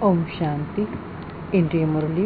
ஓம் சாந்தி. இன்றைய முரளி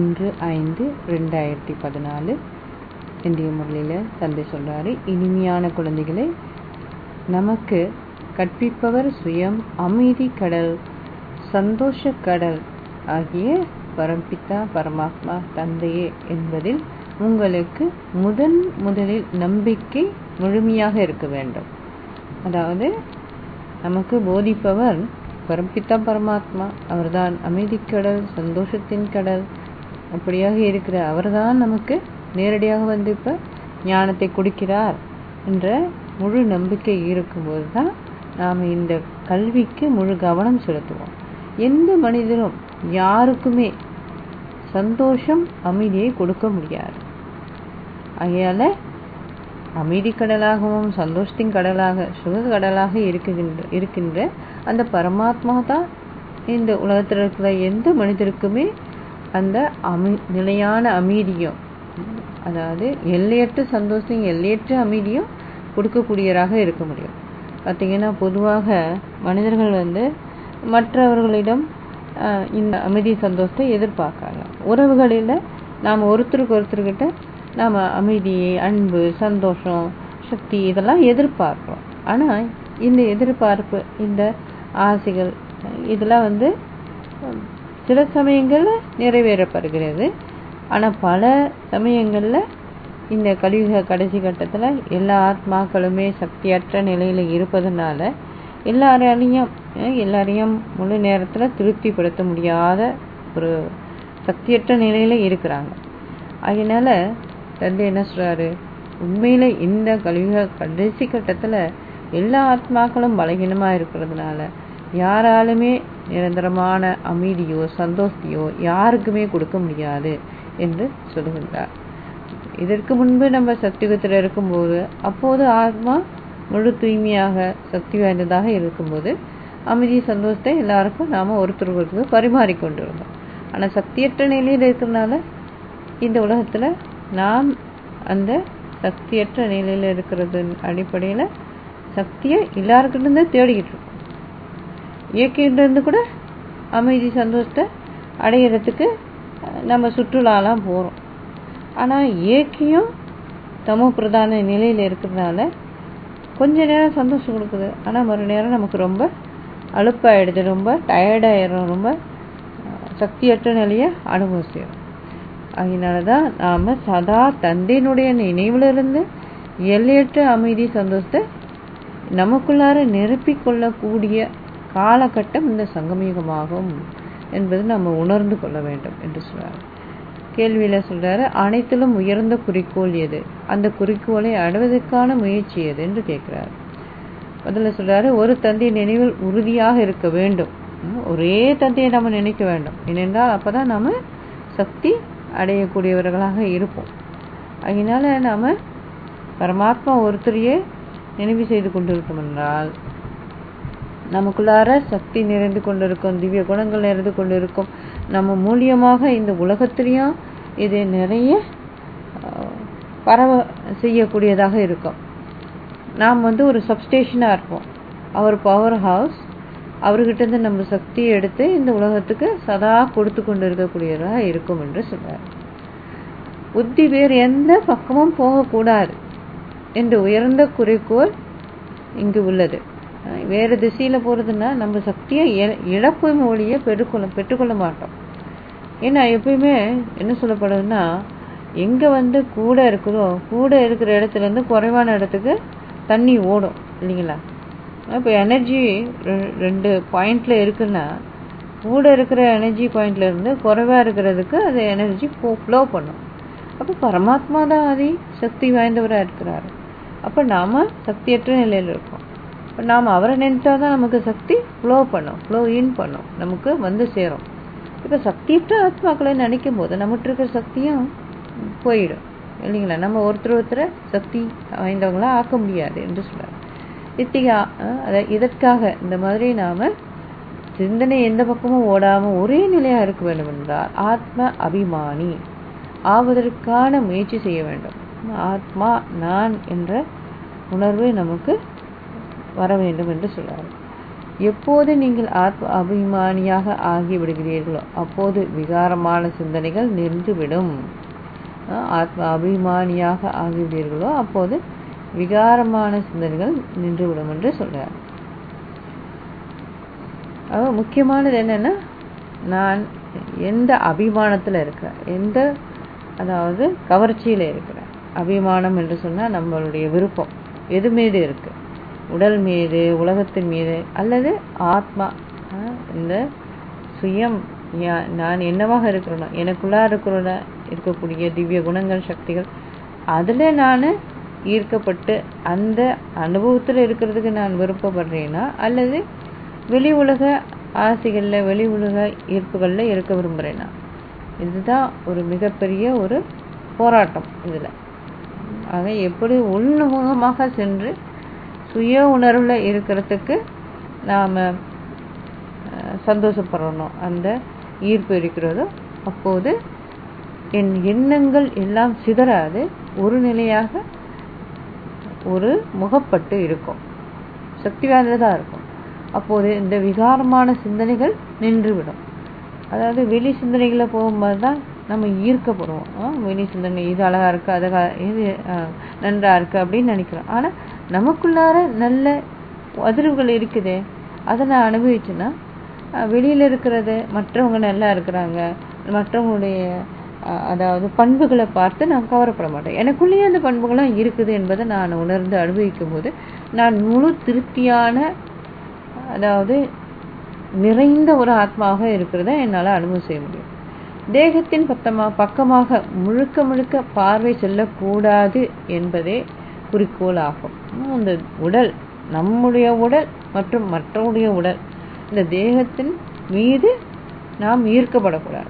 1/5/2014. இன்றைய முரளியில் தந்தை சொல்கிறாரு, இனிமையான குழந்தைகளை, நமக்கு கற்பிப்பவர் சுயம் அமைதி கடல், சந்தோஷ கடல் ஆகிய பரம்பிதா பரமாத்மா தந்தையே என்பதில் உங்களுக்கு முதலில் நம்பிக்கை முழுமையாக இருக்க வேண்டும். அதாவது நமக்கு போதிப்பவர் பரம்பிதா பரமாத்மா, அவர்தான் அமைதிக்கடல், சந்தோஷத்தின் கடல். அப்படியாக இருக்கிற அவர்தான் நமக்கு நேரடியாக வந்து இப்போ ஞானத்தை கொடுக்கிறார் என்ற முழு நம்பிக்கை இருக்கும்போது தான் நாம் இந்த கல்விக்கு முழு கவனம் செலுத்துவோம். எந்த மனிதனும் யாருக்குமே சந்தோஷம் அமைதியை கொடுக்க முடியாது. ஆகையால் அமைதி கடலாகவும் சந்தோஷத்தின் கடலாக சுக கடலாக இருக்கின்ற அந்த பரமாத்மா தான் இந்த உலகத்தில் இருக்கிற எந்த மனிதருக்குமே அந்த நிலையான அமைதியும், அதாவது எல்லையற்ற சந்தோஷம், எல்லையற்ற அமைதியும் கொடுக்கக்கூடியவராக இருக்க முடியும். பார்த்திங்கன்னா, பொதுவாக மனிதர்கள் மற்றவர்களிடம் இந்த அமைதி சந்தோஷத்தை எதிர்பார்க்காங்க. உறவுகளில் நாம் ஒருத்தருக்கு ஒருத்தர்கிட்ட நாம் அமைதியை, அன்பு, சந்தோஷம், சக்தி இதெல்லாம் எதிர்பார்க்கிறோம். ஆனால் இந்த எதிர்பார்ப்பு, இந்த ஆசைகள் இதெல்லாம் சில சமயங்களில் நிறைவேறப்படுகிறது. ஆனால் பல சமயங்களில் இந்த கலியுக கடைசி கட்டத்தில் எல்லா ஆத்மாக்களுமே சக்தியற்ற நிலையில் இருப்பதனால எல்லாரையும் முழு நேரத்தில் திருப்திப்படுத்த முடியாத ஒரு சக்தியற்ற நிலையில் இருக்கிறாங்க. அதனால தந்தை என்ன சொல்கிறாரு, உண்மையில் இந்த கலியுக கடைசி கட்டத்தில் எல்லா ஆத்மாக்களும் பலகீனமாக இருக்கிறதுனால யாராலுமே நிரந்தரமான அமைதியோ சந்தோஷத்தையோ யாருக்குமே கொடுக்க முடியாது என்று சொல்லுகின்றார். இதற்கு முன்பு நம்ம சக்தியுகத்தில் இருக்கும்போது, அப்போது ஆத்மா முழு தூய்மையாக சக்தி வாய்ந்ததாக இருக்கும்போது அமைதி சந்தோஷத்தை எல்லாருக்கும் நாம் ஒருத்தருக்கு பரிமாறிக்கொண்டு இருந்தோம். ஆனால் சக்தியற்ற நிலையில் இருக்கிறதுனால இந்த உலகத்தில் நாம் அந்த சக்தியற்ற நிலையில் இருக்கிறது அடிப்படையில் சக்தியை எல்லாருக்கிட்டேருந்து தேடிக்கிட்டு இருக்கோம். இயற்கையிலிருந்து கூட அமைதி சந்தோஷத்தை அடையிறதுக்கு நம்ம சுற்றுலாலாம் போகிறோம். ஆனால் இயற்கையும் தமோ பிரதான நிலையில் இருக்கிறதுனால கொஞ்ச நேரம் சந்தோஷம் கொடுக்குது, ஆனால் மறு நேரம் நமக்கு ரொம்ப அலுப்பாயிடுது, ரொம்ப டயர்டாயிடும், ரொம்ப சக்தியற்ற நிலையை அனுபவம் செய்கிறோம். அதனால தான் நாம் சதா தந்தையினுடைய நினைவிலிருந்து எல்லையற்ற அமைதி சந்தோஷத்தை நமக்குள்ளார நிரப்பிக்கொள்ளக்கூடிய காலகட்டம் இந்த சங்கமயுகமாகும் என்பது நம்ம உணர்ந்து கொள்ள வேண்டும் என்று சொல்கிறார். கேள்வியில் சொல்கிறாரு, அனைத்திலும் உயர்ந்த குறிக்கோள் எது, அந்த குறிக்கோளை அடைவதற்கான முயற்சி எது என்று கேட்குறாரு. முதல்ல சொல்கிறாரு, ஒரு தந்தை நினைவில் உறுதியாக இருக்க வேண்டும். ஒரே தந்தையை நம்ம நினைக்க வேண்டும். ஏனென்றால் அப்போ தான் நம்ம சக்தி அடையக்கூடியவர்களாக இருப்போம். அதனால நாம் பரமாத்மா ஒருத்தரையே நினைவு செய்து கொண்டிருக்கோம் என்றால் நமக்குள்ளார சக்தி நிறைந்து கொண்டிருக்கும், திவ்ய குணங்கள் நிறைந்து கொண்டிருக்கும். நம்ம மூலியமாக இந்த உலகத்திலையும் இது நிறைய பரவ செய்யக்கூடியதாக இருக்கும். நாம் ஒரு சப்ஸ்டேஷனாக இருப்போம். அவர் பவர் ஹவுஸ், அவர்கிட்டருந்து நம்ம சக்தியை எடுத்து இந்த உலகத்துக்கு சதா கொடுத்து கொண்டு இருக்கக்கூடியதாக இருக்கும் என்று சொல்றார். புத்தி வேறு எந்த பக்கமும் போகக்கூடாது என்று உயர்ந்த குறிக்கோள் இங்கு உள்ளது. வேறு திசையில் போகிறதுனா நம்ம சக்தியை இழப்பு மொழியை பெற்றுக்கொள்ள மாட்டோம். ஏன்னா எப்பயுமே என்ன சொல்லப்படுதுன்னா, எங்கே கூட இருக்குதோ கூட இருக்கிற இடத்துலேருந்து குறைவான இடத்துக்கு தண்ணி ஓடும் இல்லைங்களா. இப்போ எனர்ஜி 2 பாயிண்டில் இருக்குன்னா கூட இருக்கிற எனர்ஜி பாயிண்டில் இருந்து குறைவாக இருக்கிறதுக்கு அது எனர்ஜி ஃப்ளோ பண்ணும். அப்போ பரமாத்மா தான் அதை சக்தி வாய்ந்தவராக இருக்கிறாரு. அப்போ நாம் சக்தியற்ற நிலையில் இருக்கோம். இப்போ நாம் அவரை நினைத்தா தான் நமக்கு சக்தி ஃப்ளோ பண்ணும், ஃப்ளோ இன் பண்ணும், நமக்கு சேரும். இப்போ சக்தியற்ற ஆத்மாக்களை நினைக்கும் போது நம்மகிட்ட இருக்கிற சக்தியும் போயிடும் இல்லைங்களா. நம்ம ஒருத்தரை சக்தி வாய்ந்தவங்களாக ஆக்க முடியாது என்று சொல்கிறார். இதற்காக இந்த மாதிரி நாம் சிந்தனை எந்த பக்கமும் ஓடாமல் ஒரே நிலையாக இருக்க வேண்டும் என்றால் ஆத்ம அபிமானி ஆவதற்கான முயற்சி செய்ய வேண்டும். ஆத்மா நான் என்ற உணர்வு நமக்கு வர வேண்டும் என்று சொல்கிறார். எப்போது நீங்கள் ஆத்ம அபிமானியாக ஆகிவிடுகிறீர்களோ அப்போது விகாரமான சிந்தனைகள் நின்றுவிடும். ஆத்ம அபிமானியாக ஆகிவிடுகிறீர்களோ அப்போது விகாரமான சிந்தனைகள் நின்றுவிடும் என்று சொல்றார். முக்கியமானது என்னன்னா, நான் எந்த அபிமானத்தில் இருக்கிறேன், எந்த அதாவது கவர்ச்சியில் இருக்கிறேன். அபிமானம் என்று சொன்னால் நம்மளுடைய விருப்பம் எது மீது இருக்கு, உடல் மீது, உலகத்தின் மீது, அல்லது ஆத்மா, இந்த சுயம், நான் என்னவாக இருக்கிறேனோ, எனக்குள்ளா இருக்கக்கூடிய திவ்ய குணங்கள், சக்திகள், அதில் நான் ஈர்க்கப்பட்டு அந்த அனுபவத்தில் இருக்கிறதுக்கு நான் விருப்பப்படுறேன்னா, அல்லது வெளி உலக ஆசைகளில், வெளி உலக ஈர்ப்புகளில் இருக்க விரும்புகிறேன்னா. இதுதான் ஒரு மிகப்பெரிய ஒரு போராட்டம் இதில். ஆக எப்படி உள்முகமாக சென்று சுய உணர்வில் இருக்கிறதுக்கு நாம் சந்தோஷப்படுறோம், அந்த ஈர்ப்பு இருக்கிறதோ அப்போது என் எண்ணங்கள் எல்லாம் சிதறாது ஒரு நிலையாக ஒரு முகப்பட்டு இருக்கும், சக்தி வாய்ந்ததாக இருக்கும். அப்போது இந்த விகாரமான சிந்தனைகள் நின்றுவிடும். அதாவது வெளி சிந்தனைகளை போகும்போது தான் நம்ம ஈர்க்கப்படுவோம். வெளி சிந்தனை இது அழகாக இருக்குது, அது இது நன்றாக இருக்குது அப்படின்னு நினைக்கிறோம். ஆனால் நமக்குள்ளார நல்ல அதிர்வுகள் இருக்குதே, அதை நான் அனுபவிச்சேன்னா வெளியில் இருக்கிறது, மற்றவங்க நல்லா இருக்கிறாங்க, மற்றவங்களுடைய அதாவது பண்புகளை பார்த்து நான் கவரப்பட மாட்டேன். எனக்குள்ளேயே அந்த பண்புகளாம் இருக்குது என்பதை நான் உணர்ந்து அனுபவிக்கும் போது நான் முழு திருப்தியான, அதாவது நிறைந்த ஒரு ஆத்மாவாக இருக்கிறத என்னால் அனுபவம் செய்ய முடியும். தேகத்தின் பக்கமாக முழுக்க முழுக்க பார்வை செல்லக்கூடாது என்பதே குறிக்கோள் ஆகும். இந்த உடல், நம்முடைய உடல் மற்றும் மற்றவருடைய உடல், இந்த தேகத்தின் மீது நாம் ஈர்க்கப்படக்கூடாது,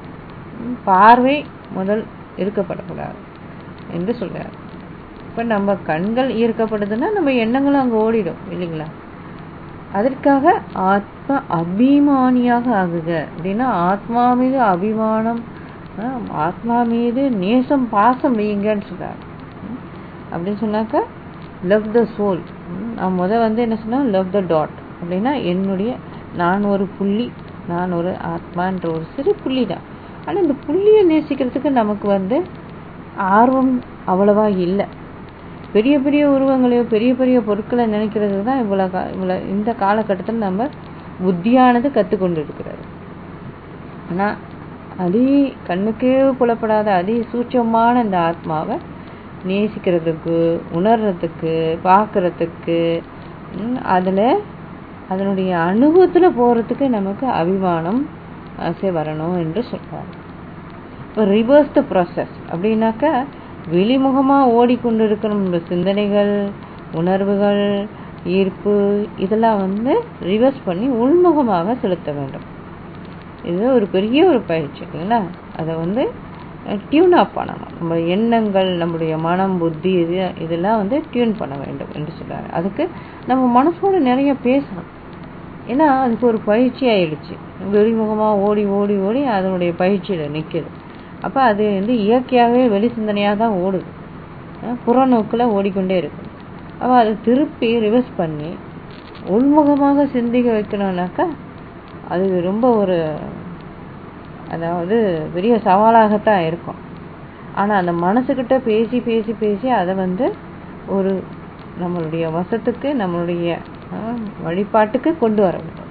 பார்வை முதல் ஈர்க்கப்படக்கூடாது என்று சொல்றார். இப்போ நம்ம கண்கள் ஈர்க்கப்படுதுன்னா நம்ம எண்ணங்களும் அங்கே ஓடிடும் இல்லைங்களா? அதற்காக ஆத்ம அபிமானியாக ஆகுக அப்படின்னா, ஆத்மா மீது அபிமானம், ஆத்மா மீது நேசம், பாசம் வையுங்கன்னு சொல்றாரு. அப்படின்னு சொன்னாக்கா லவ் த சோல். நான் என்ன சொன்னா, லவ் த டாட் அப்படின்னா என்னுடைய, நான் ஒரு புள்ளி, நான் ஒரு ஆத்மான்ற ஒரு சிறு புள்ளி தான். ஆனால் இந்த புள்ளியை நேசிக்கிறதுக்கு நமக்கு ஆர்வம் அவ்வளவா இல்லை. பெரிய பெரிய உருவங்களையோ பெரிய பெரிய பொருட்களை நினைக்கிறது தான் இவ்வளோ இந்த காலகட்டத்தில் நம்ம புத்தியானது கற்றுக்கொண்டு இருக்கிறது. ஆனால் கண்ணுக்கே புலப்படாத சூட்சமான இந்த ஆத்மாவை நேசிக்கிறதுக்கு, உணர்றதுக்கு, பார்க்கறதுக்கு, அதில் அதனுடைய அனுபவத்தில் போகிறதுக்கு நமக்கு அபிமானம் ஆசை வரணும் என்று சொல்கிறார். இப்போ ரிவர்ஸ் த ப்ராசஸ் அப்படின்னாக்கா, வெளிமுகமாக ஓடிக்கொண்டு இருக்கிற நம்ம சிந்தனைகள், உணர்வுகள், ஈர்ப்பு, இதெல்லாம் ரிவர்ஸ் பண்ணி உள்முகமாக செலுத்த வேண்டும். இது ஒரு பெரிய ஒரு பயிற்சி இல்லைங்களா? அதை டியூன் ஆஃப் பண்ணணும். நம்ம எண்ணங்கள், நம்முடைய மனம், புத்தி, இதெல்லாம் டியூன் பண்ண வேண்டும் என்று சொல்கிறாரு. அதுக்கு நம்ம மனசோடு நிறைய பேசணும். ஏன்னா அதுக்கு ஒரு பயிற்சி ஆயிடுச்சு. வெளிமுகமாக ஓடி ஓடி ஓடி அதனுடைய பயிற்சியில் நிற்கிது. அப்போ அது இயற்கையாகவே வெளி சிந்தனையாக தான் ஓடுது, புறநோக்கில் ஓடிக்கொண்டே இருக்குது. அப்போ அதை திருப்பி ரிவர்ஸ் பண்ணி உள்முகமாக சிந்திக்க வைக்கணும்னாக்கா அது ரொம்ப ஒரு, அதாவது பெரிய சவாலாகத்தான் இருக்கும். ஆனால் அந்த மனசுக்கிட்ட பேசி பேசி பேசி அதை ஒரு நம்மளுடைய வசத்துக்கு, நம்மளுடைய வழிபாட்டுக்கு கொண்டு வர வேண்டும்.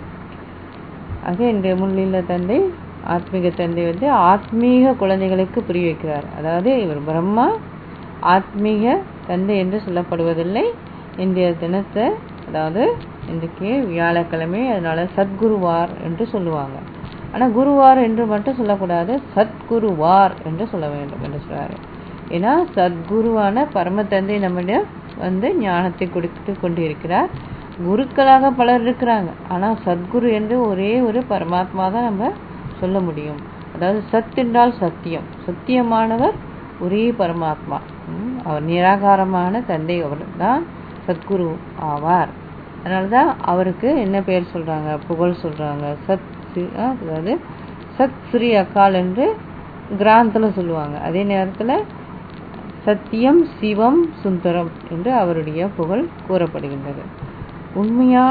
ஆக இந்த முன்னிலை தந்தை, ஆத்மீக தந்தை ஆத்மீக குழந்தைகளுக்கு புரிய வைக்கிறார். அதாவது இவர் பிரம்மா ஆத்மீக தந்தை என்று சொல்லப்படுவதில்லை. இன்றைய தினத்தை, அதாவது இன்றைக்கு வியாழக்கிழமை, அதனால சத்குருவார் என்று சொல்லுவாங்க. ஆனால் குருவார் என்று மட்டும் சொல்லக்கூடாது, சத்குருவார் என்று சொல்ல வேண்டும் என்று சொல்றாரு. ஏன்னா சத்குருவான பரம தந்தை நம்மிடம் ஞானத்தை கொடுத்து கொண்டு இருக்கிறார். குருக்களாக பலர் இருக்கிறாங்க. ஆனால் சத்குரு என்று ஒரே ஒரு பரமாத்மா தான் நம்ம சொல்ல முடியும். அதாவது சத் என்றால் சத்தியம், சத்தியமானவர் ஒரே பரமாத்மா. அவர் நிராகாரமான தந்தை, அவர் தான் சத்குரு ஆவார். அதனால தான் அவருக்கு என்ன பெயர் சொல்கிறாங்க, புகழ் சொல்கிறாங்க. அதாவது சத் ஸ்ரீ அகால் என்று கிராந்தத்தில் சொல்லுவாங்க. அதே நேரத்தில் சத்தியம், சிவம், சுந்தரம் என்று அவருடைய புகழ் கூறப்படுகின்றது. உண்மையான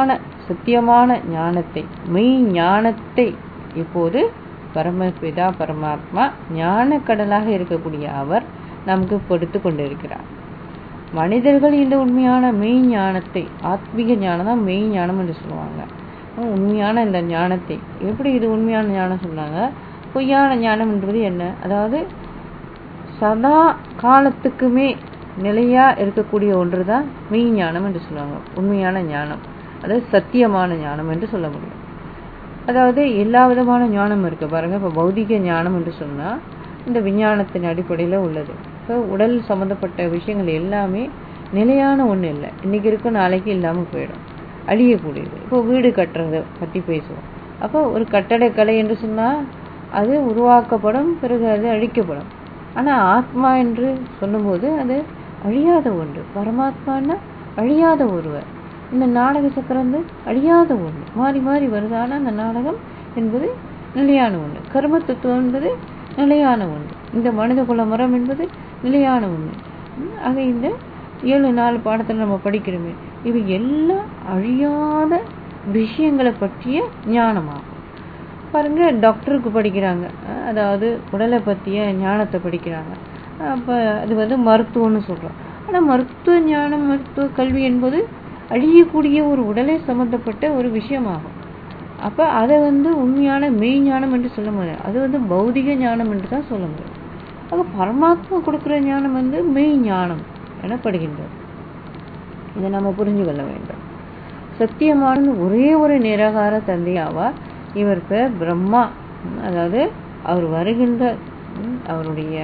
சத்தியமான ஞானத்தை, மெய் ஞானத்தை இப்போது பரமபிதா பரமாத்மா ஞான கடலாக இருக்கக்கூடிய அவர் நமக்கு கொடுத்து கொண்டிருக்கிறார். மனிதர்கள் இந்த உண்மையான மெய் ஞானத்தை, ஆத்மீக ஞானம் தான் மெய் ஞானம் என்று சொல்லுவாங்க. உண்மையான இந்த ஞானத்தை, எப்படி இது உண்மையான ஞானம் சொன்னாங்க? பொய்யான ஞானம் என்பது என்ன? அதாவது சதா காலத்துக்குமே நிலையா இருக்கக்கூடிய ஒன்று தான் மெய் ஞானம் என்று சொல்லுவாங்க. உண்மையான ஞானம், அதாவது சத்தியமான ஞானம் என்று சொல்ல முடியும். அதாவது எல்லா விதமான ஞானம் இருக்கு பாருங்க. இப்போ பௌதிக ஞானம் என்று சொன்னா இந்த விஞ்ஞானத்தின் அடிப்படையில் உள்ளது. இப்போ உடல் சம்மந்தப்பட்ட விஷயங்கள் எல்லாமே நிலையான ஒன்று இல்லை. இன்னைக்கு இருக்கும், நாளைக்கு இல்லாமல் போயிடும், அழியக்கூடியது. இப்போ வீடு கட்டுறதை பற்றி பேசுவோம். அப்போ ஒரு கட்டடக்கலை என்று சொன்னால் அது உருவாக்கப்படும், பிறகு அது அழிக்கப்படும். ஆனால் ஆத்மா என்று சொல்லும்போது அது அழியாத ஒன்று. பரமாத்மான்னா அழியாத ஒருவர். இந்த நாடக சக்கரம் வந்து அழியாத ஒன்று, மாறி மாறி வருது. ஆனால் அந்த நாடகம் என்பது நிலையான ஒன்று. கர்ம தத்துவம் என்பது நிலையான ஒன்று. இந்த மனித குல மரம் என்பது நிலையான ஒன்று. ஆக இந்த 7 பாடத்தில் நம்ம படிக்கிறோமே, இவை எல்லாம் அழியாத விஷயங்களை பற்றிய ஞானமாகும். பாருங்க, டாக்டருக்கு படிக்கிறாங்க, அதாவது உடலை பற்றிய ஞானத்தை படிக்கிறாங்க. அப்போ அது வந்து மருத்துவம்னு சொல்கிறோம். ஆனால் மருத்துவ ஞானம், மருத்துவ கல்வி என்பது அழியக்கூடிய ஒரு உடலை சம்மந்தப்பட்ட ஒரு விஷயமாகும். அப்போ அதை வந்து உண்மையான மெய் ஞானம் என்று சொல்ல முடியாது. அது வந்து பௌதிக ஞானம் என்று தான் சொல்ல முடியும். ஆக பரமாத்மா கொடுக்குற ஞானம் வந்து மெய் ஞானம் எனப்படுகின்றது. இதை நம்ம புரிஞ்சு கொள்ள வேண்டும். சத்தியமான ஒரே ஒரு நிராகார தந்தையாவார். இவர் பேர் பிரம்மா. அதாவது அவர் வருகின்ற அவருடைய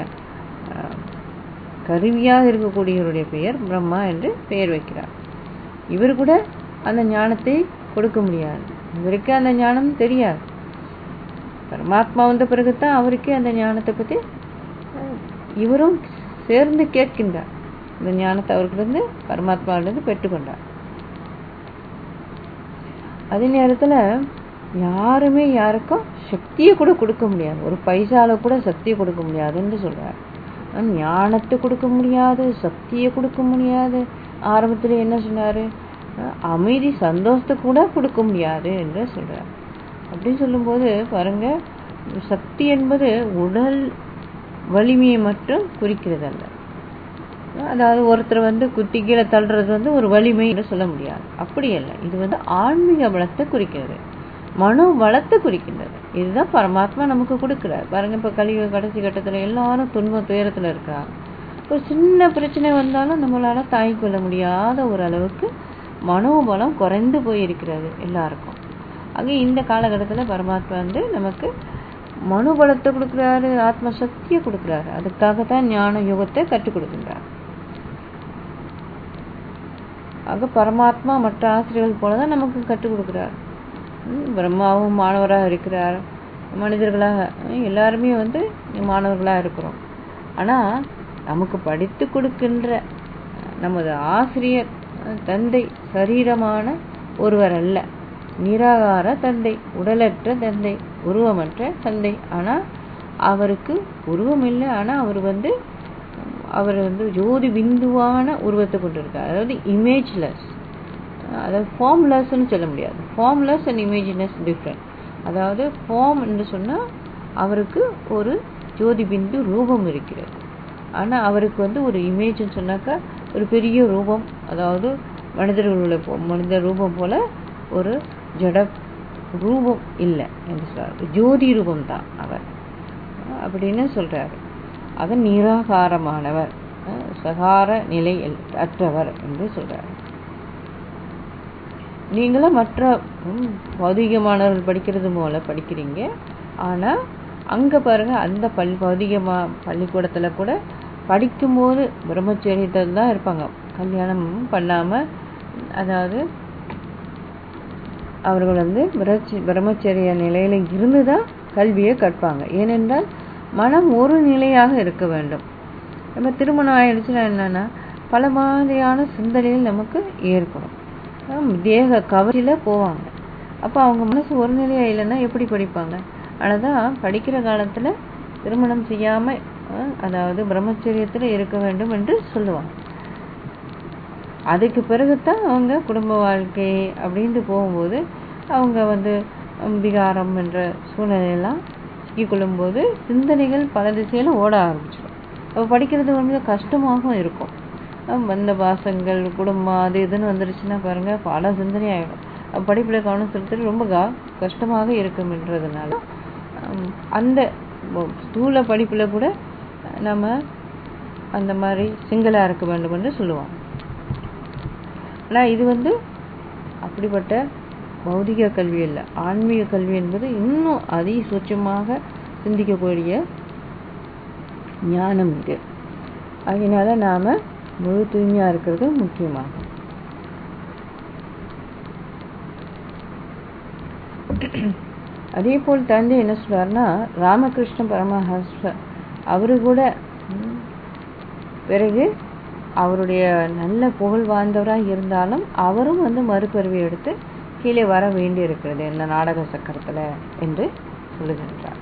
கருவியாக இருக்கக்கூடியவருடைய பெயர் பிரம்மா என்று பெயர் வைக்கிறார். இவர் கூட அந்த ஞானத்தை கொடுக்க முடியாது. இவருக்கு அந்த ஞானம் தெரியாது. பரமாத்மா வந்த பிறகுதான் அவருக்கு அந்த ஞானத்தை பற்றி இவரும் சேர்ந்து கேட்கின்றார். இந்த ஞானத்தை அவர்கிட்ட பரமாத்மாவிலிருந்து பெற்றுக்கொண்டார். அதே நேரத்தில் யாருமே யாருக்கும் சக்தியை கூட கொடுக்க முடியாது. ஒரு பைசால கூட சக்தியை கொடுக்க முடியாதுன்னு சொல்றார். ஞானத்தை கொடுக்க முடியாது, சக்தியை கொடுக்க முடியாது. ஆரம்பத்தில் என்ன சொன்னாரு? அமைதி, சந்தோஷத்தை கூட கொடுக்க முடியாது என்று சொல்றார். அப்படின்னு சொல்லும்போது பாருங்க, சக்தி என்பது உடல் வலிமையை மட்டும் குறிக்கிறதல்ல. அதாவது ஒருத்தர் வந்து குத்தி கீழே தள்ளுறது வந்து ஒரு வலிமை என்று சொல்ல முடியாது. அப்படி அல்ல. இது வந்து ஆன்மீக பலத்தை குறிக்கிறது, மனோ பலத்தை குறிக்கின்றது. இதுதான் பரமாத்மா நமக்கு கொடுக்கிறார். பாருங்க, இப்போ கலியுக கடைசி கட்டத்தில் எல்லாரும் துன்ப துயரத்தில் இருக்காங்க. ஒரு சின்ன பிரச்சனை வந்தாலும் நம்மளால தாங்கிக் கொள்ள முடியாத ஒரு அளவுக்கு மனோபலம் குறைந்து போயிருக்கிறது எல்லாருக்கும். ஆக இந்த காலகட்டத்தில் பரமாத்மா வந்து நமக்கு மனோபலத்தை கொடுக்குறாரு, ஆத்ம சக்தியை கொடுக்குறாரு. அதுக்காகத்தான் ஞான யுகத்தை கற்றுக் கொடுக்கின்றார். ஆக பரமாத்மா மற்ற ஆசிரியர்கள் போலதான் நமக்கு கற்றுக் கொடுக்கிறார். பிரம்மாவும் மாணவராக இருக்கிறார், மனிதர்களாக எல்லாருமே வந்து மாணவர்களாக இருக்கிறோம். ஆனால் நமக்கு படித்து கொடுக்கின்ற நமது ஆசிரியர் தந்தை சரீரமான ஒருவர் அல்ல, நிராகார தந்தை, உடலற்ற தந்தை, உருவமற்ற தந்தை. ஆனால் அவருக்கு உருவம் இல்லை. ஆனால் அவர் வந்து ஜோதி பிந்துவான உருவத்தை கொண்டிருக்கார். அதாவது இமேஜ்லெஸ், அதாவது ஃபார்ம்லெஸ்ன்னு சொல்ல முடியாது. Formless and imageless different. அதாவது ஃபார்ம் என்று சொன்னால் அவருக்கு ஒரு ஜோதி பிந்து ரூபம் இருக்கிறது. ஆனால் அவருக்கு வந்து ஒரு இமேஜ்னு சொன்னாக்கா ஒரு பெரிய ரூபம், அதாவது மனித ரூபம் போல ஒரு ஜட ரூபம் இல்லை என்று சொல்றாரு. ஜோதி ரூபம் தான் அவர் அப்படின்னு சொல்றாரு. அது நிராகாரமானவர், சகார நிலை அற்றவர் என்று சொல்றாரு. நீங்களும் மற்ற பௌதிக மாணவர்கள் படிக்கிறது போல படிக்கிறீங்க. ஆனால் அங்கே பாருங்க, அந்த பௌதிக பள்ளிக்கூடத்தில் கூட படிக்கும்போது பிரம்மச்சரியத்தில் தான் இருப்பாங்க. கல்யாணம் பண்ணாமல், அதாவது அவர்கள் வந்து பிரம்மச்சரிய நிலையில் இருந்து தான் கல்வியை கற்பாங்க. ஏனென்றால் மனம் ஒரு நிலையாக இருக்க வேண்டும். நம்ம திருமணம் ஆயிடுச்சுன்னா என்னன்னா பல மாதிரியான சிந்தனைகள் நமக்கு ஏற்படும். தேக கவரியில் போவாங்க. அப்போ அவங்க மனசு ஒரு நிலையாக இல்லைன்னா எப்படி படிப்பாங்க? அதனால்தான் படிக்கிற காலத்தில் திருமணம் செய்யாமல், அதாவது பிரம்மச்சரியத்தில் இருக்க வேண்டும் என்று சொல்லுவாங்க. அதுக்கு பிறகுதான் அவங்க குடும்ப வாழ்க்கை அப்படின்ட்டு போகும்போது அவங்க விகாரம் என்ற சூழ்நிலையெல்லாம் சிக்கிக்கொள்ளும்போது சிந்தனைகள் பல திசையில ஓட ஆரம்பிச்சிடும். அப்போ படிக்கிறது கஷ்டமாகவும் இருக்கும். வந்த பாசங்கள் குடும்பம் அது இதுன்னு வந்துருச்சுன்னா பாருங்க பல சிந்தனை ஆகிடும். படிப்பில் கவனம் செலுத்துறது ரொம்ப கஷ்டமாக இருக்கும்ன்றதுனால அந்த ஸ்கூல படிப்பில் கூட நம்ம அந்த மாதிரி சிங்கிளாக இருக்க வேண்டும் என்று சொல்லுவாங்க. ஆனால் இது அப்படிப்பட்ட பௌதிக கல்வி இல்லை. ஆன்மீக கல்வி என்பது இன்னும் அதிசூட்சமாக சிந்திக்கக்கூடிய ஞானம் இது. அதனால நாம் முழு தூய்மையாக இருக்கிறது முக்கியமாகும். அதே போல் தந்தை என்ன சொல்றாருன்னா, ராமகிருஷ்ண பரமஹம்சர் அவரு கூட பிறகு அவருடைய நல்ல புகழ் வாழ்ந்தவராக இருந்தாலும் அவரும் மறுபிறவி எடுத்து கீழே வர வேண்டி இருக்கிறது இந்த நாடக சக்கரத்துல என்று சொல்லுகின்றார்.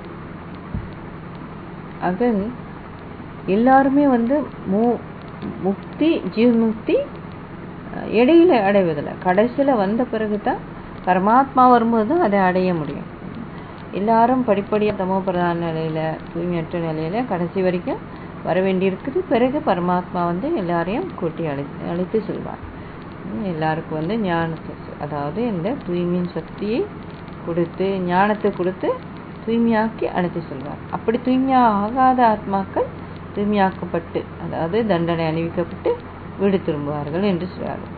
ஆக எல்லாருமே முக்தி ஜீவன்முக்தி இடையில அடைவதில்லை. கடைசியில வந்த பிறகுதான் பரமாத்மா வரும்போது தான் அதை அடைய முடியும். எல்லாரும் படிப்படியாக தமோ பிரதான நிலையில தூய்மையற்ற நிலையில கடைசி வரைக்கும் வர வேண்டியிருக்குது. பிறகு பரமாத்மா எல்லாரையும் கூட்டி அழைத்து செல்வார். எல்லாருக்கும் ஞானத்தை, அதாவது இந்த தூய்மையின் சக்தியை கொடுத்து ஞானத்தை கொடுத்து தூய்மையாக்கி அழைத்து செல்வார். அப்படி தூய்மையாகாத ஆத்மாக்கள் தூய்மையாக்கப்பட்டு, அதாவது தண்டனை அணிவிக்கப்பட்டு வீடு திரும்புவார்கள் என்று சொல்வார்கள்.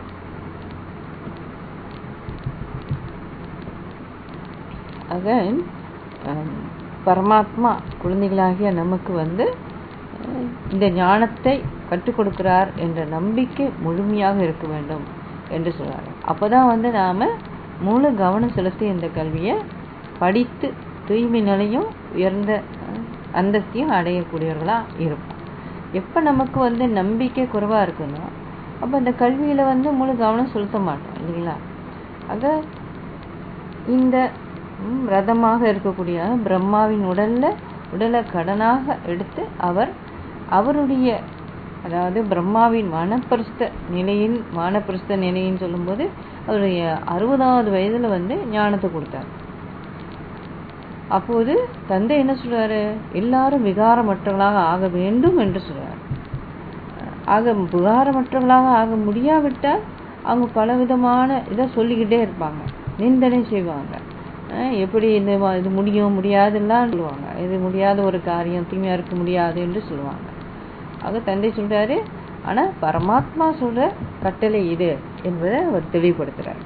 ஆக பரமாத்மா குழந்தைகளாகிய நமக்கு இந்த ஞானத்தை கற்றுக் கொடுக்கிறார் என்ற நம்பிக்கை முழுமையாக இருக்க வேண்டும் என்று சொல்றார்கள். அப்போதான் நாம முழு கவனம் செலுத்தி இந்த கல்வியை படித்து தூய்மை நிலையும் உயர்ந்த அந்தஸ்தையும் அடையக்கூடியவர்களா இருப்போம். எப்ப நமக்கு நம்பிக்கை குறைவா இருக்குன்னா அப்ப இந்த கல்வியில முழு கவனம் செலுத்த மாட்டோம் இல்லைங்களா? ஆக இந்த ரதமாக இருக்கக்கூடிய பிரம்மாவின் உடலை கடனாக எடுத்து அவருடைய, அதாவது பிரம்மாவின் வானப்பிரஸ்த நிலையின் சொல்லும்போது அவருடைய 60வது வயதுல ஞானத்தை கொடுத்தார். அப்போது தந்தை என்ன சொல்றாரு? எல்லாரும் விகாரமற்றவர்களாக ஆக வேண்டும் என்று சொல்றாரு. ஆக விகாரமற்றவர்களாக ஆக முடியாவிட்டால் அவங்க பலவிதமான இதை சொல்லிக்கிட்டே இருப்பாங்க, நிந்தனை செய்வாங்க. எப்படி இது முடியும் முடியாதுலாம் சொல்லுவாங்க. இது முடியாத ஒரு காரியம், தூய்மையா இருக்க முடியாது என்று சொல்லுவாங்க. ஆக தந்தை சொல்றாரு, ஆனா பரமாத்மா சொல்ற கட்டளை இது என்பதை அவர் தெளிவுபடுத்துறார்.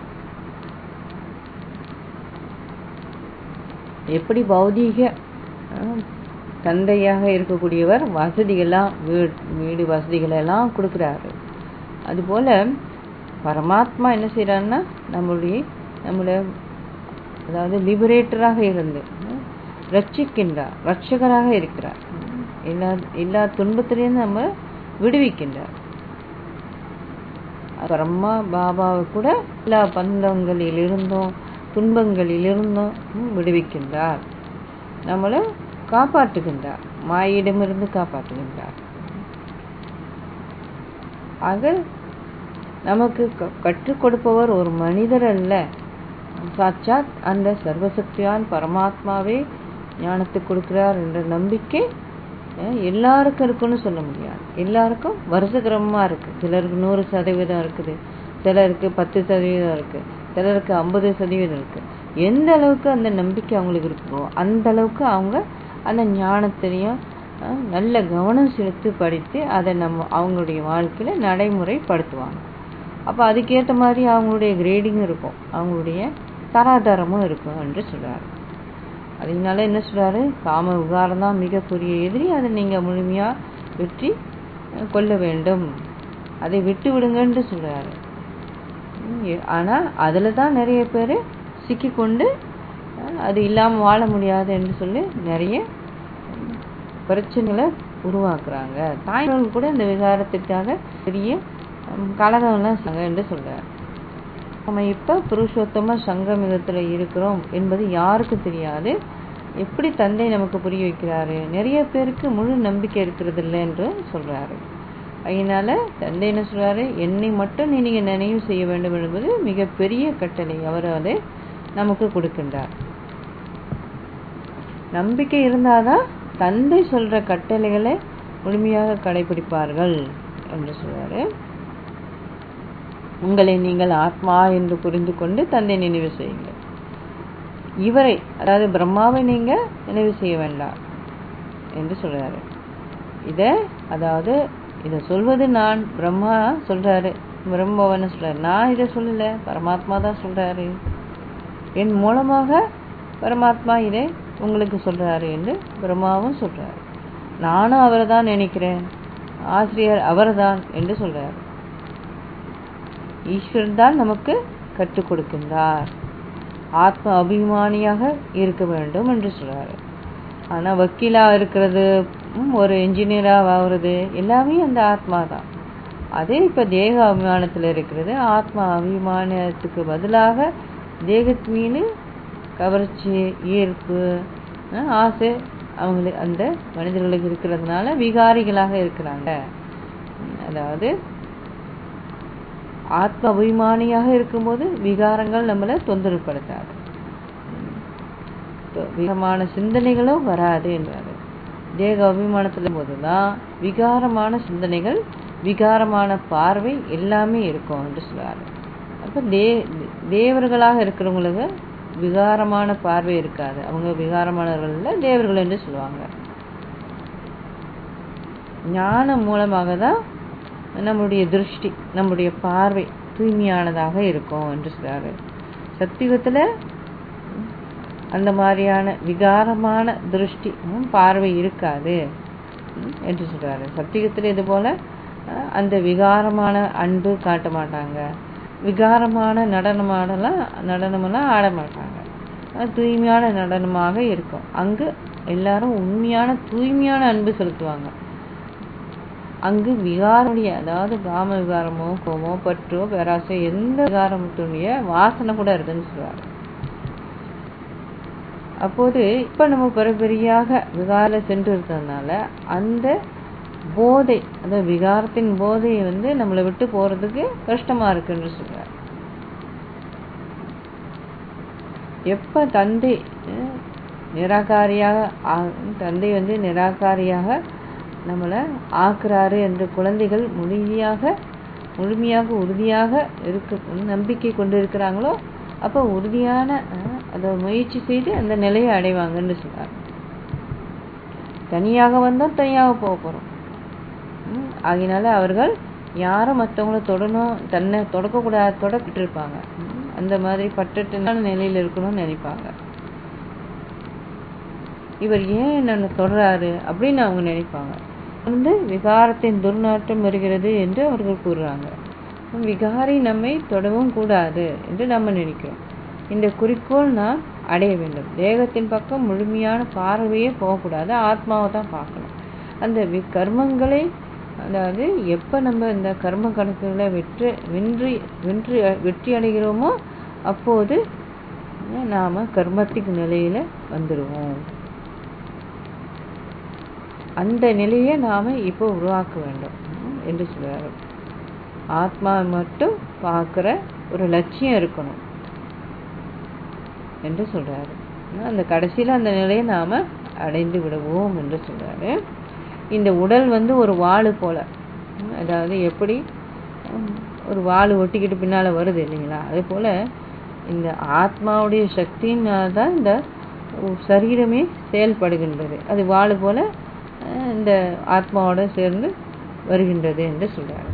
எப்படி பௌதீக தந்தையாக இருக்கக்கூடியவர் வசதிகள்லாம் வீடு வசதிகளெல்லாம் கொடுக்குறாரு, அதுபோல பரமாத்மா என்ன செய்யறாருன்னா நம்மளை அதாவது லிபரேட்டராக இருந்து ரட்சிக்கின்றார், ரட்சகராக இருக்கிறார். எல்லா துன்பத்திலையும் நம்ம விடுவிக்கின்றார். பிரம்மா பாபாவை கூட எல்லா பந்தங்களிலிருந்தும் துன்பங்களிலிருந்தும் விடுவிக்கின்றார், நம்மளை காப்பாற்றுகின்றார், மாயிடமிருந்து காப்பாற்றுகின்றார். ஆக நமக்கு கற்றுக் கொடுப்பவர் ஒரு மனிதர் அல்ல, சாட்சாத் அந்த சர்வசக்தியான் பரமாத்மாவே ஞானத்தை கொடுக்கிறார் என்ற நம்பிக்கை எல்லாருக்கும் இருக்குன்னு சொல்ல முடியாது. எல்லாருக்கும் வருஷக்கிரமமா இருக்கு. சிலருக்கு 100% இருக்குது, சிலருக்கு 10% இருக்கு, சிலருக்கு 50% இருக்கு. எந்த அளவுக்கு அந்த நம்பிக்கை அவங்களுக்கு இருக்குதோ அந்த அளவுக்கு அவங்க அந்த ஞானத்திலையும் நல்ல கவனம் செலுத்தி படித்து அதை அவங்களுடைய வாழ்க்கையில நடைமுறைப்படுத்துவாங்க. அப்போ அதுக்கேற்ற மாதிரி அவங்களுடைய கிரேடிங் இருக்கும், அவங்களுடைய தராதரமும் இருக்கும் என்று சொல்றாரு. அதனால என்ன சொல்றாரு? காம விகாரம் தான் மிகப்பெரிய எதிரி, அதை நீங்க முழுமையா வெற்றி கொள்ள வேண்டும், அதை விட்டு விடுங்கன்னு சொல்றாரு. ஆனா அதுல தான் நிறைய பேர் சிக்கிக்கொண்டு அது இல்லாம வாழ முடியாது என்று சொல்லி நிறைய பிரச்சனைகளை உருவாக்குறாங்க. தாய்மார்கள் கூட இந்த விகாரத்திற்காக பெரிய கலகம்லாம் என்று சொல்றாரு. நம்ம இப்ப புருஷோத்தம சங்கமிகத்துல இருக்கிறோம் என்பது யாருக்கும் தெரியாது. எப்படி தந்தை நமக்கு புரிய வைக்கிறாரு? நிறைய பேருக்கு முழு நம்பிக்கை இருக்கிறது இல்லை என்று சொல்றாரு. அதனால தந்தை என்ன சொல்றாரு, என்னை மட்டும் நீங்க நினைவு செய்ய வேண்டும் என்பது மிகப்பெரிய கட்டளை அவர் அதை நமக்கு கொடுக்கின்றார். நம்பிக்கை இருந்தாதான் தந்தை சொல்ற கட்டளைகளை முழுமையாக கடைபிடிப்பார்கள் என்று சொல்றாரு. உங்களை நீங்கள் ஆத்மா என்று புரிந்து கொண்டு தந்தை நினைவு செய்யுங்கள். இவரை, அதாவது பிரம்மாவை நீங்க நினைவு செய்ய வேண்டாம் என்று சொல்றாரு. இதை சொல்வது நான், பிரம்மா சொல்றாரு, பிரம்மபவன் சொல்றாரு. நான் இதை சொல்லல, பரமாத்மா தான் சொல்றாரு. என் மூலமாக பரமாத்மா இதை உங்களுக்கு சொல்றாரு என்று பிரம்மாவும் சொல்றாரு. நானும் அவரை தான் நினைக்கிறேன், ஆசிரியர் அவர்தான் என்று சொல்றாரு. ஈஸ்வரன் தான் நமக்கு கற்றுக் கொடுக்கின்றார். ஆத்ம அபிமானியாக இருக்க வேண்டும் என்று சொல்றாரு. ஆனா வக்கீலா இருக்கிறது, ஒரு இன்ஜினியரா ஆகுறது எல்லாமே அந்த ஆத்மா தான். அதே இப்ப தேக அபிமானத்தில் இருக்கிறது. ஆத்மா அபிமானத்துக்கு பதிலாக தேகத்து மீது கவர்ச்சி, ஈர்ப்பு, ஆசை அவங்களுக்கு அந்த மனிதர்களுக்கு இருக்கிறதுனால விகாரிகளாக இருக்கிறாங்க. அதாவது ஆத்ம அபிமானியாக இருக்கும்போது விகாரங்கள் நம்மளை தொந்தரவுப்படுத்தாது, விகாரமான சிந்தனைகளும் வராது என்றாரு. தேக அபிமானத்தில் போதுதான் விகாரமான சிந்தனைகள், விகாரமான பார்வை எல்லாமே இருக்கும் என்று சொல்றாரு. அப்ப தேவர்களாக இருக்கிறவங்களுக்கு விகாரமான பார்வை இருக்காது. அவங்க விகாரமானவர்கள் தேவர்கள் என்று சொல்லுவாங்க. ஞானம் மூலமாக தான் நம்முடைய திருஷ்டி, நம்முடைய பார்வை தூய்மையானதாக இருக்கும் என்று சொல்றாரு. சத்தியுகத்துல அந்த மாதிரியான விகாரமான திருஷ்டி, பார்வை இருக்காது என்று சொல்றாரு. சத்தியுகத்துல இது போல அந்த விகாரமான அன்பு காட்ட மாட்டாங்க, விகாரமான நடனமெல்லாம் ஆட மாட்டாங்க. தூய்மையான நடனமாக இருக்கும். அங்கு எல்லாரும் உண்மையான தூய்மையான அன்பு செலுத்துவாங்க. அங்கு விகாரமுடைய, அதாவது காம விகாரமோ, கோமோ, பற்றோ, பேராசை, எந்த விகாரத்துடைய வாசனை கூட இருக்குன்னு சொல்றாரு. அப்போது இப்ப நம்ம பெரியாக விகார சென்று இருக்கிறதுனால அந்த போதை, அதாவது விகாரத்தின் போதையை நம்மளை விட்டு போறதுக்கு கஷ்டமா இருக்குன்னு சொல்றாரு. எப்ப தந்தை நிராகாரியாக, தந்தை நிராகாரியாக நம்மளை ஆக்குறாரு என்று குழந்தைகள் முழுமையாக உறுதியாக நம்பிக்கை கொண்டு இருக்கிறாங்களோ, அப்போ உறுதியான அதை முயற்சி செய்து அந்த நிலையை அடைவாங்கன்னு சொல்றாரு. தனியாக வந்தோம், தனியாக போக போறோம். ஆகினால அவர்கள் யாரும் மற்றவங்கள தொடணும், தன்னை தொடக்கக்கூடாது, தொடக்கிட்டு இருப்பாங்க. அந்த மாதிரி பட்டட்டான நிலையில் இருக்கணும்னு நினைப்பாங்க. இவர் ஏன் என்ன தொடராரு அப்படின்னு அவங்க நினைப்பாங்க. விகாரத்தின் துர்நாற்றம் வருகிறது என்று அவர்கள் கூறுறாங்க. விகாரி நம்மை தொடவும் கூடாது என்று நம்ம நினைக்கிறோம். இந்த குறிக்கோள் நாம் அடைய வேண்டும். தேகத்தின் பக்கம் முழுமையான பார்வையே போகக்கூடாது, ஆத்மாவை தான் பார்க்கணும். அந்த கர்மங்களை, அதாவது எப்போ நம்ம இந்த கர்ம கணக்குகளை வெற்றி அடைகிறோமோ அப்போது நாம் கர்மத்திற்கு நிலையில் வந்துடுவோம். அந்த நிலையை நாம் இப்போ உருவாக்க வேண்டும் என்று சொல்கிறார். ஆத்மா மட்டும் பார்க்குற ஒரு லட்சியம் இருக்கணும் என்று சொல்கிறாரு. அந்த கடைசியில் அந்த நிலையை நாம் அடைந்து விடுவோம் என்று சொல்கிறாரு. இந்த உடல் ஒரு வாள் போல், அதாவது எப்படி ஒரு வாள் ஒட்டிக்கிட்டு பின்னால் வருது இல்லைங்களா, அது போல் இந்த ஆத்மாவுடைய சக்தியினால் தான் இந்த சரீரமே செயல்படுகின்றது. அது வாள் போல் இந்த ஆத்மாவோட சேர்ந்து வருகின்றது என்று சொல்கிறாரு.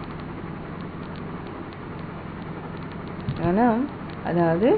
ஆனால் அதாவது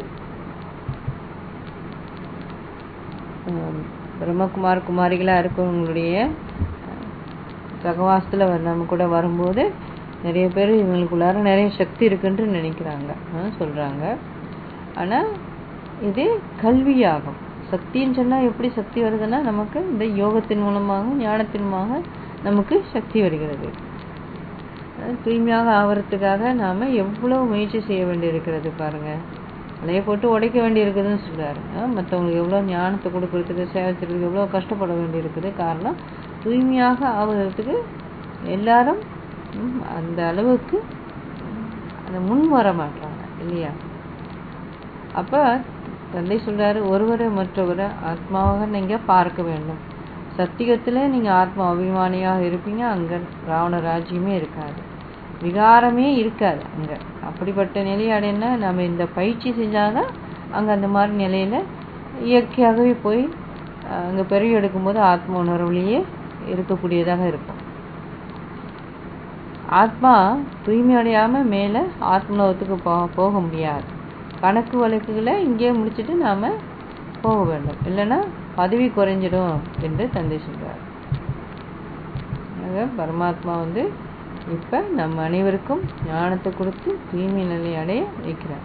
பிரம்மகுமார் குமாரிகளாக இருக்கிறவங்களுடைய சகவாசத்தில் நம்ம கூட வரும்போது நிறைய பேர் இவங்களுக்குள்ளார நிறைய சக்தி இருக்குன்னு நினைக்கிறாங்க, சொல்கிறாங்க. ஆனால் இது கல்வியாகும். சக்தின்னு சொன்னால் எப்படி சக்தி வருதுன்னா, நமக்கு இந்த யோகத்தின் மூலமாக, ஞானத்தின் மூலமாக நமக்கு சக்தி வருகிறது. தூய்மையாக ஆகிறதுக்காக நாம் எவ்வளோ முயற்சி செய்ய வேண்டியிருக்கிறது பாருங்கள். அலையை போட்டு உடைக்க வேண்டி இருக்குதுன்னு சொல்கிறாரு. மற்றவங்களுக்கு எவ்வளோ ஞானத்தை கொடுக்கறதுக்கு, சேவை செய்யறதுக்கு எவ்வளோ கஷ்டப்பட வேண்டி இருக்குது. காரணம் தூய்மையாக ஆகிறதுக்கு எல்லாரும் அந்த அளவுக்கு அந்த முன் வர மாட்டாங்க இல்லையா? அப்ப தந்தை சொல்றாரு, ஒருவரை மற்றவரை ஆத்மாவாக நீங்க பார்க்க வேண்டும். சத்தியத்துல நீங்க ஆத்மா அபிமானியாக இருப்பீங்க, அங்க ராவண ராஜ்யமே இருக்காது, விகாரமே இருக்காது அங்க. அப்படிப்பட்ட நிலையை அடையினா நம்ம இந்த பயிற்சி செஞ்சாதான் அங்க அந்த மாதிரி நிலையில இயற்கையாகவே போய் அங்க பெருகி எடுக்கும்போது ஆத்ம உணர்வுலேயே இருக்கக்கூடியதாக இருக்கும். ஆத்மா தூய்மை அடையாம மேல ஆத்மலோகத்துக்கு போக முடியாது. கணக்கு வழக்குகளை இங்கேயே முடிச்சுட்டு நாம போக வேண்டும், இல்லைன்னா பதவி குறைஞ்சிடும் என்று தந்தை சொல்றார். பரமாத்மா இப்ப நம்ம அனைவருக்கும் ஞானத்தை கொடுத்து தூய்மை நிலை அடைய வைக்கிறார்.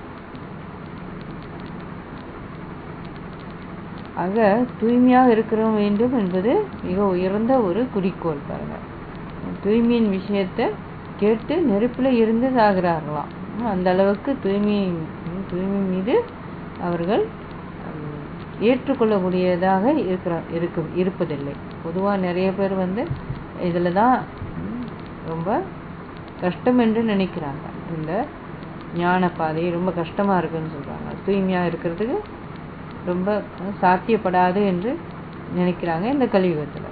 ஆக தூய்மையாக இருக்க வேண்டும் என்பது மிக உயர்ந்த ஒரு குறிக்கோள். பாருங்க, தூய்மையின் விஷயத்தை கேட்டு நெருப்புல இருந்து சாகிறார்களாம். அந்த அளவுக்கு தூய்மை மீது அவர்கள் ஏற்றுக்கொள்ளக்கூடியதாக இருப்பதில்லை. பொதுவாக நிறைய பேர் இதுல தான் ரொம்ப கஷ்டம் என்று நினைக்கிறாங்க. இந்த ஞான பாதை ரொம்ப கஷ்டமா இருக்குன்னு சொல்றாங்க. தூய்மையா இருக்கிறதுக்கு ரொம்ப சாத்தியப்படாது என்று நினைக்கிறாங்க இந்த கலியுகத்துல.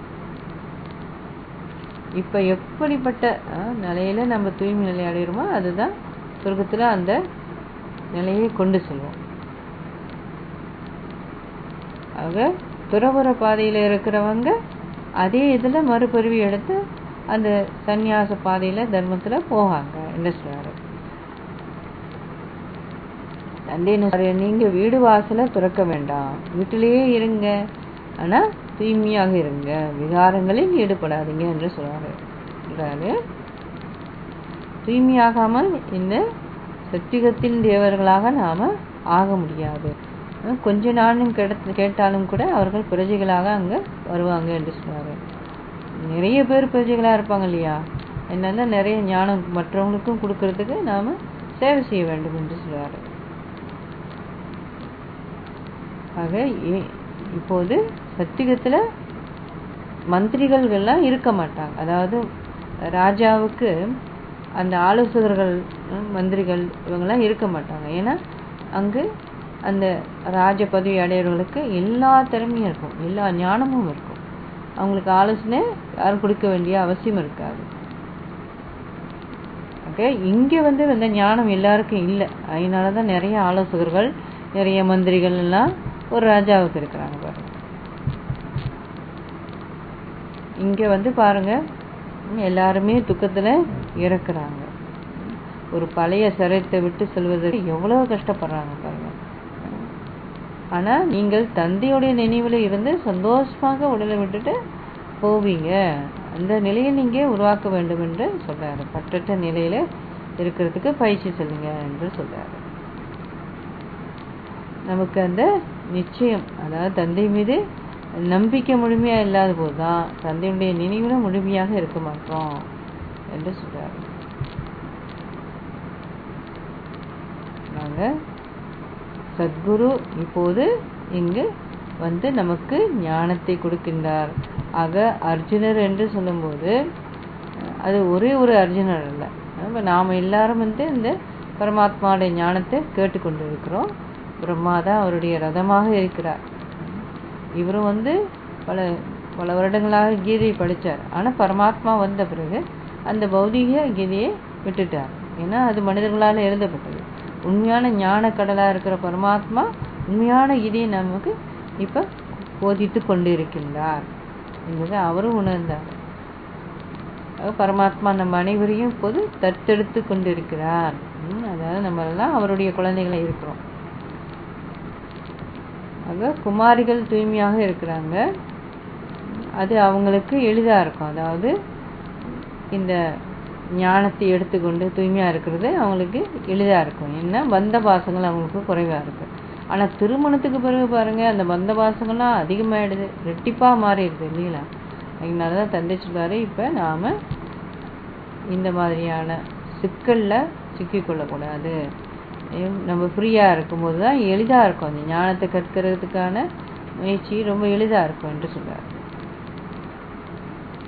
இப்ப எப்படிப்பட்ட நிலையில நம்ம தூய்மை நிலை அடைகிறோமோ அதுதான் சொர்க்கத்துல அந்த நிலையை கொண்டு செல்வோம். ஆக துறவற பாதையில இருக்கிறவங்க அதே இதுல மறுபிறவி எடுத்து அந்த சந்நியாச பாதையில தர்மத்துல போவாங்க என்று சொல்றாரு. நீங்க வீடு வாசல துறக்க வேண்டாம், வீட்டிலேயே இருங்க, ஆனா தூய்மையாக இருங்க, விகாரங்களில் ஈடுபடாதீங்க என்று சொல்றாரு. தூய்மையாகாமல் இந்த சத்தியுகத்தின் தேவர்களாக நாம ஆக முடியாது. கொஞ்ச நாளும் கேட்டாலும் கூட அவர்கள் பிரஜைகளாக அங்க வருவாங்க என்று சொன்னாரு. நிறைய பேர் பிரஜைகளா இருப்பாங்க இல்லையா? என்னன்னா நிறைய ஞானம் மற்றவங்களுக்கும் கொடுக்கறதுக்கு நாம சேவை செய்ய வேண்டும் என்று சொல்றாரு. ஆக இப்போது சத்தியுகத்துல மந்திரிகள் எல்லாம் இருக்க மாட்டாங்க. அதாவது ராஜாவுக்கு அந்த ஆலோசகர்கள், மந்திரிகள் இவங்கெல்லாம் இருக்க மாட்டாங்க. ஏன்னா அங்கு அந்த ராஜ பதவி அடையவர்களுக்கு எல்லா திறமையும் இருக்கும், எல்லா ஞானமும் இருக்கும். அவங்களுக்கு ஆலோசனை யாரும் கொடுக்க வேண்டிய அவசியம் இருக்காது. ஓகே, இங்க இந்த ஞானம் எல்லாருக்கும் இல்லை. அதனாலதான் நிறைய ஆலோசகர்கள், நிறைய மந்திரிகள் எல்லாம் ஒரு ராஜாவுக்கு இருக்கிறாங்க. பாருங்க, இங்க பாருங்க, எல்லாருமே துக்கத்துல இறக்குறாங்க. ஒரு பழைய சரீரத்தை விட்டு செல்வதற்கு எவ்வளவு கஷ்டப்படுறாங்க பாருங்க. ஆனா நீங்கள் தந்தையுடைய நினைவுல இருந்து சந்தோஷமாக உடலை விட்டுட்டு போவீங்க. அந்த நிலையை நீங்க உருவாக்க வேண்டும் என்று சொல்றாரு. பற்றற்ற நிலையில இருக்கிறதுக்கு பயிற்சி செல்லுங்க என்று சொல்றாரு. நமக்கு அந்த நிச்சயம், அதாவது தந்தை மீது நம்பிக்கை முழுமையா இல்லாத போதுதான் தந்தையுடைய நினைவுல முழுமையாக இருக்க மாட்டோம் என்று சொல்றாரு. நாங்க சத்குரு இப்போது இங்கு நமக்கு ஞானத்தை கொடுக்கின்றார். ஆக அர்ஜுனர் என்று சொல்லும்போது அது ஒரே ஒரு அர்ஜுனர் அல்ல. நாம எல்லாரும் இந்த பரமாத்மாவுடைய ஞானத்தை கேட்டுக்கொண்டு இருக்கிறோம். பிரம்மா தான் அவருடைய ரதமாக இருக்கிறார். இவரும் பல பல வருடங்களாக கீதையை படித்தார். ஆனால் பரமாத்மா வந்த பிறகு அந்த பௌதிக கீதையை விட்டுட்டார். ஏன்னா அது மனிதர்களால் எழுதப்பட்டது. உண்மையான ஞான கடலாக இருக்கிற பரமாத்மா உண்மையான கீதையை நமக்கு இப்போ போதித்து கொண்டு இருக்கின்றார் என்பதை அவரும் உணர்ந்தார். பரமாத்மா நம்ம அனைவரையும் இப்போது தத்தெடுத்து கொண்டு இருக்கிறார். அதாவது நம்ம எல்லாம் அவருடைய குழந்தைகளை இருக்கிறோம். ஆக குமாரிகள் தூய்மையாக இருக்கிறாங்க. அது அவங்களுக்கு எளிதாக இருக்கும். அதாவது இந்த ஞானத்தை எடுத்துக்கொண்டு தூய்மையாக இருக்கிறது அவங்களுக்கு எளிதாக இருக்கும். ஏன்னா பந்த பாசங்கள் அவங்களுக்கு குறைவாக இருக்கு. ஆனால் திருமணத்துக்கு பிறகு பாருங்கள், அந்த பந்த பாசங்கள்லாம் அதிகமாகிடுது, ரெட்டிப்பாக மாறிடுது இல்லைங்களா? அதனால தான் தந்தை சொல்வார், இப்போ நாம் இந்த மாதிரியான சிக்கலில் சிக்கிக்கொள்ளக்கூடாது. நம்ம ஃப்ரீயாக இருக்கும்போது தான் எளிதாக இருக்கும். அந்த ஞானத்தை கற்கிறதுக்கான முயற்சி ரொம்ப எளிதாக இருக்கும் என்று சொல்கிறார்.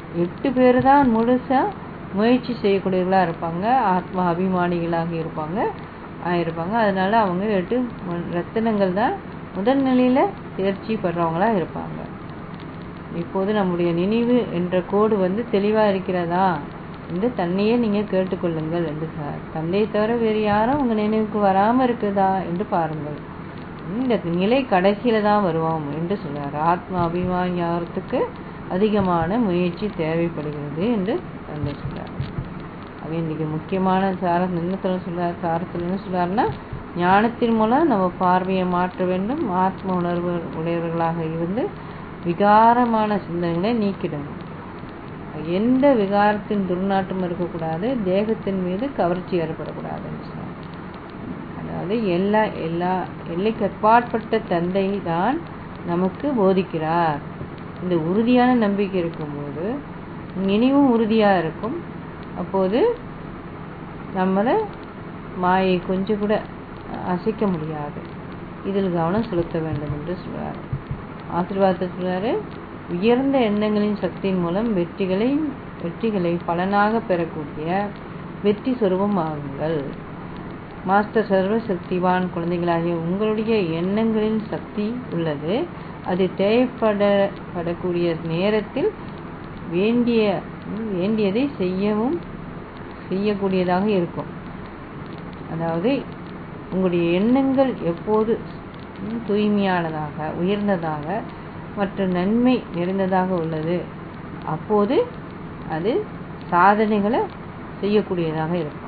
8 பேர் தான் முழுசாக முயற்சி செய்யக்கூடியவர்களாக இருப்பாங்க, ஆத்மா அபிமானிகளாக இருப்பாங்க. அதனால் அவங்க 8 ரத்தினங்கள் தான் முதல் நிலையில் தேர்ச்சி பெறவங்களாக இருப்பாங்க. இப்போது நம்முடைய நினைவு என்ற கோடு தெளிவாக இருக்கிறதா என்று தன்னையே நீங்கள் கேட்டுக்கொள்ளுங்கள் என்று தந்தையை தவிர வேறு யாரும் உங்கள் நினைவுக்கு வராமல் இருக்குதா என்று பாருங்கள். இந்த நிலை கடைசியில் தான் வருவோம் என்று சொல்கிறார். ஆத்மா அபிமானி ஆகிறதுக்கு அதிகமான முயற்சி தேவைப்படுகிறது என்று தந்தை சொல்கிறார். அது இன்றைக்கி முக்கியமான சாரத்தில் என்ன சொல்கிறாருன்னா, ஞானத்தின் மூலம் நம்ம பார்வையை மாற்ற வேண்டும். ஆத்ம உணர்வு உடையவர்களாக இருந்து விகாரமான சிந்தனைகளை நீக்கிடணும். எந்த விகாரத்தின் துர்நாற்றம் இருக்கக்கூடாது, தேகத்தின் மீது கவர்ச்சி ஏற்படக்கூடாதுன்னு சொல்கிறார். அதாவது எல்லா எல்லைக்கு அப்பாற்பட்ட தந்தை தான் நமக்கு போதிக்கிறார். இந்த உறுதியான நம்பிக்கை இருக்கும்போது நினைவும் உறுதியாக இருக்கும். அப்போது நம்மளை மாயை கொஞ்சம் கூட அசைக்க முடியாது. இதில் கவனம் செலுத்த வேண்டும் என்று சொல்கிறார். ஆசீர்வாதத்தை சொல்கிறாரு, உயர்ந்த எண்ணங்களின் சக்தியின் மூலம் வெற்றிகளை பலனாக பெறக்கூடிய வெற்றி சொரூபம் ஆகுங்கள். மாஸ்டர் சர்வ சக்திவான் குழந்தைகளாகிய உங்களுடைய எண்ணங்களின் சக்தி உள்ளது. அது தேவைப்படக்கூடிய நேரத்தில் வேண்டியதை செய்யக்கூடியதாக இருக்கும். அதாவது உங்களுடைய எண்ணங்கள் எப்போது தூய்மையானதாக, உயர்ந்ததாக மற்றும் நன்மை நிறைந்ததாக உள்ளது, அப்போது அது சாதனைகளை செய்யக்கூடியதாக இருக்கும்,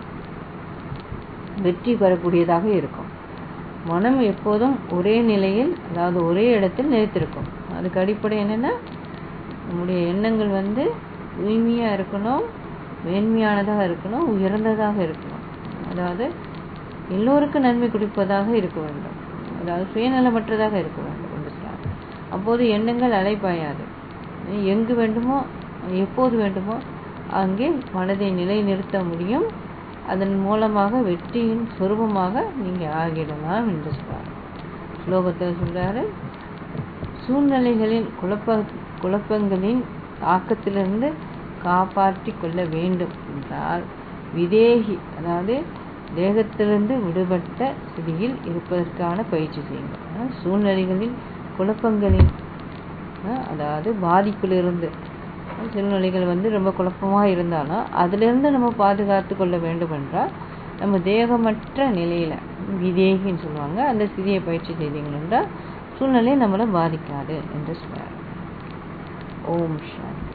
வெற்றி பெறக்கூடியதாக இருக்கும். மனம் எப்போதும் ஒரே நிலையில், அதாவது ஒரே இடத்தில் நிலைத்திருக்கும். அதுக்கு அடிப்படை என்னென்னா, நம்முடைய எண்ணங்கள் தூய்மையாக இருக்கணும், மேன்மையானதாக இருக்கணும், உயர்ந்ததாக இருக்கணும். அதாவது எல்லோருக்கும் நன்மை கொடுப்பதாக இருக்க வேண்டும், அதாவது சுயநலமற்றதாக இருக்க வேண்டும் என்று சொல்கிறார். அப்போது எண்ணங்கள் அலைப்பாயாது. எங்கு வேண்டுமோ எப்போது வேண்டுமோ அங்கே மனதை நிலைநிறுத்த முடியும். அதன் மூலமாக வெற்றியின் சொரூபமாக நீங்கள் ஆகிடலாம் என்று சொல்கிறார். ஸ்லோகத்தில் சொல்கிறாரு, சூழ்நிலைகளின் குழப்பங்களின் தாக்கத்திலிருந்து காப்பாற்றி கொள்ள வேண்டும் என்றால் விதேகி, அதாவது தேகத்திலிருந்து விடுபட்ட ஸ்திதியில் இருப்பதற்கான பயிற்சி செய்யுங்கள். சூழ்நிலைகளின் குழப்பங்களின், அதாவது பாதிப்பிலிருந்து, சூழ்நிலைகள் ரொம்ப குழப்பமாக இருந்தாலும் அதிலிருந்து நம்ம பாதுகாத்து கொள்ள வேண்டும் என்றால் நம்ம தேகமற்ற நிலையில், விதேகின்னு சொல்லுவாங்க, அந்த ஸ்திதியை பயிற்சி செய்தீங்கள் என்றால் சூழ்நிலை நம்மளை பாதிக்காது என்று சொல்கிறார். ஓம் சாந்தி.